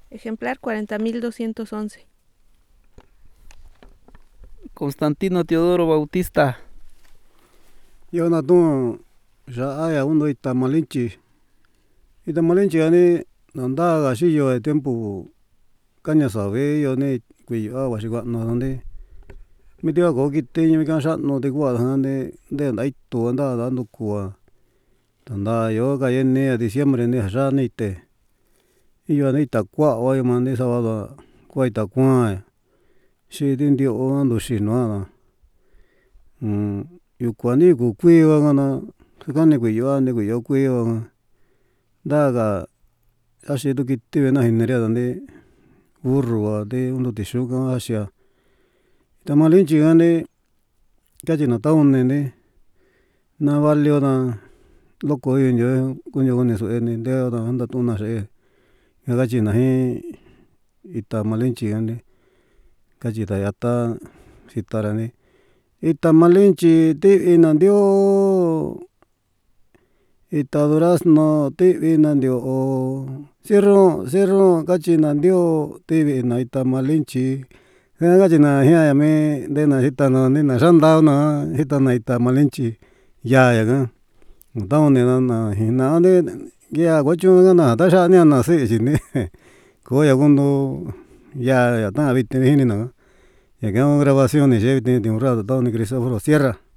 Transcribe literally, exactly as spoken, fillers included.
Ejemplar cuarenta mil doscientos once. Constantino Teodoro Bautista. Yo na tu ya aya uno Itamalinchi. Itamalinchi ani nanda gasillo de tiempo caña sabe yo ne cuyo agua sigua no donde mi tío go kite mi kan shat no de gua de de ndai tu anda dando cua tanda yo ga yene a diciembre ne ja ni te iyo ni ta cua o man de sábado cua ta cuan xi din dio ando xi no um yu kuani ku kui wa na kani kuiyo ande kuiyo kuiyo ndaga axi tu kiti na jineria donde burro de uno te xuga axia Itamalinchi ane kachi na taun nene na valio na loko inyo kuño kuni su'e ni nde anda tuna s'e kachi na jin Itamalinchi ane kachi ta yata sitara ni Itamalinchi ti'i na ndio ita durazno ti'i na ndio cerro cerro kachi na ndio ti'i na Itamalinchi kachi na jiaa me ndena jita na nina xanda na jita na Itamalinchi yaa ya taun nena na jina ande ngia kuechun na ta xa'a ni na si'i chini ko ya kundo ya ya ta viti jini na ya grabación ni yee un rato Cristóforo Sierra.